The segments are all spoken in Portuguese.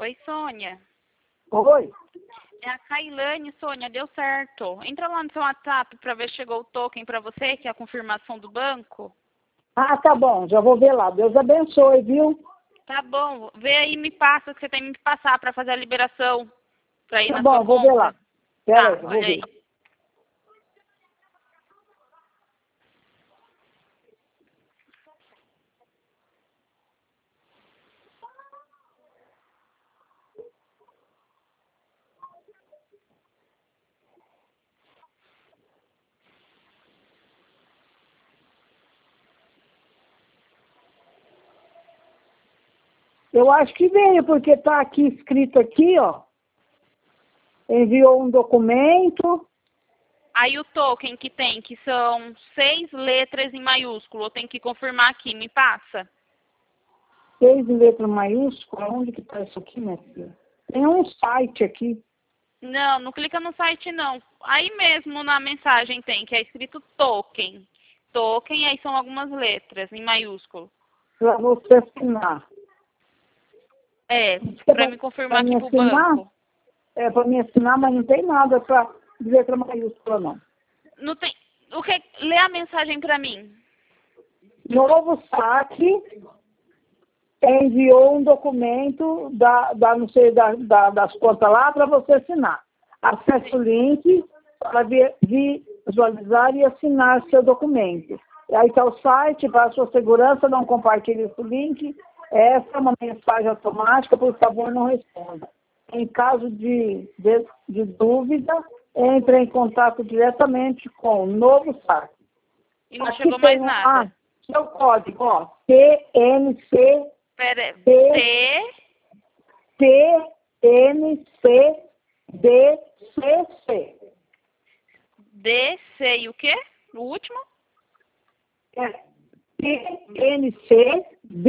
Oi, Sônia. Oi. É a Kailane, Sônia, deu certo. Entra lá no seu WhatsApp para ver se chegou o token para você, que é a confirmação do banco. Ah, tá bom, já vou ver lá. Deus abençoe, viu? Tá bom, vê aí e me passa, que você tem que me passar para fazer a liberação, para ir Tá na bom, sua vou ver lá. conta. Pera Tá, aí, vou olha ver. aí. Eu acho que veio, porque tá aqui escrito aqui, ó. Enviou um documento. Aí o token que tem, que são 6 letras em maiúsculo, eu tenho que confirmar aqui, me passa. 6 em letra maiúscula. Onde que tá isso aqui, minha filha? Tem um site aqui. Não, não clica no site não. Aí mesmo na mensagem tem, que é escrito token. Token, aí são algumas letras em maiúsculo. Pra você assinar. É, Pra para me confirmar me aqui pro assinar? banco. É, pra me assinar, mas não tem nada de letra maiúscula, não. Não tem. O que? Lê a mensagem para mim. Novo saque enviou um documento não sei, das contas lá para você assinar. Acesse o link para visualizar e assinar seu documento. E aí está o site, para a sua segurança, não compartilhe esse link. Essa é uma mensagem automática, por favor, não responda. Em caso de dúvida, entre em contato diretamente com o novo saque. E não Aqui chegou tem mais nada. seu código, ó, TNC, Pera, TNC, DCC. DC e o quê? O último? É, TNC,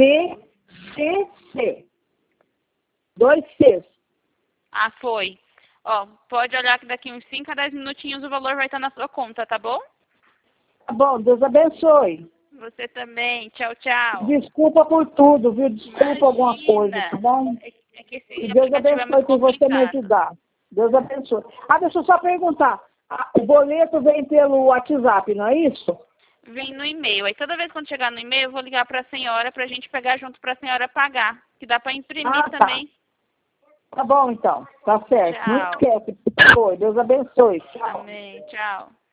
DCC. 2 Cs. Ah, foi. Ó, pode olhar que daqui uns 5 a 10 minutinhos o valor vai estar na sua conta, tá bom? Tá bom, Deus abençoe. Você também. Tchau, tchau. Desculpa por tudo, viu? Desculpa alguma coisa, Imagina. tá bom? É que esse E Deus aplicativo é abençoe muito por você me complicado. ajudar. Deus abençoe. Ah, deixa eu só perguntar. O boleto vem pelo WhatsApp, não é isso? Vem no e-mail. Aí toda vez quando chegar no e-mail, eu vou ligar para a senhora para a gente pegar junto para a senhora pagar. Que dá para imprimir Ah, tá. também. Tá bom, então. Tá certo. Não Tchau. esquece, por favor. Deus abençoe. Tchau. Amém. Tchau.